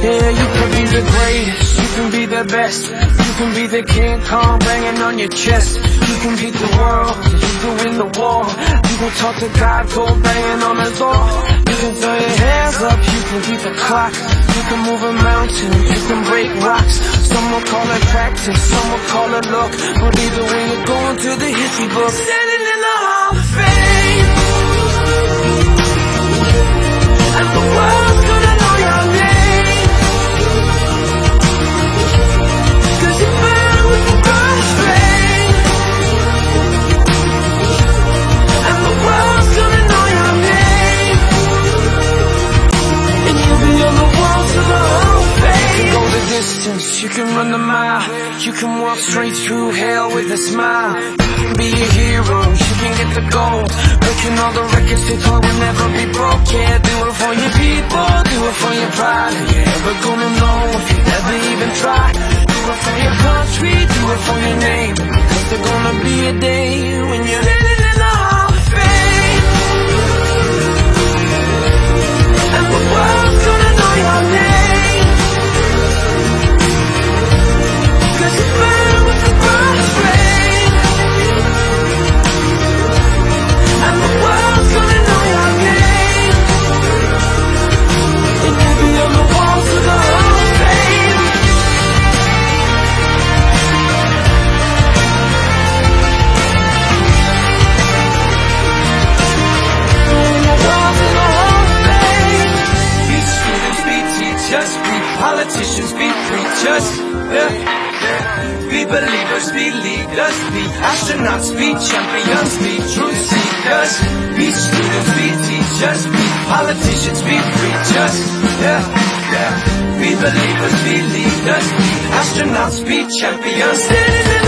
Yeah, you can be the greatest, you can be the best, you can be the King Kong banging on your chest. You can beat the world, you can win the war. You can talk to God, go banging on his door. You can throw your hands up, you can beat the clock. You can move a mountain, you can break rocks. Some will call it practice, some will call it luck, but either way you're going to the history book. Standing in the Hall of Fame, and the world's gonna know your name, 'cause you burn with the God's flame, and the world's gonna know your name, and you'll be on the walls of the Hall of Fame. You can go the distance, you can run the mile, you can walk straight through hell with a smile. You can be a hero, you can get the gold, breaking all the records they thought would never be broke. Yeah, do it for your people, do it for your pride. You're never gonna know if you never even try. Do it for your country, do it for your name, 'cause there's gonna be a day when you're standing in the Hall of Fame, and the world's gonna know your name, 'cause you burn with the God's flame, and the world's gonna know your name, and you'll be on the walls of the Hall of Fame. On the walls of the Hall of Fame. Be students, be teachers, be politicians, be preachers, yeah. Be believers, be leaders, be astronauts, be champions, be truth seekers. Be students, be teachers, be politicians, be preachers, yeah, yeah. Be believers, be leaders, be astronauts, be champions. Standing in